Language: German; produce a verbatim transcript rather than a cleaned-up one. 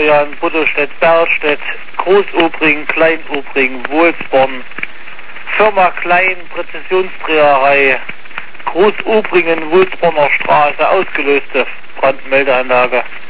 Adrian, Buddelstedt, Berlstedt, Großobringen, Kleinobringen, Wohlsborn, Firma Klein, Präzisionsdreherei, Großobringen, Wohlsborner Straße, ausgelöste Brandmeldeanlage.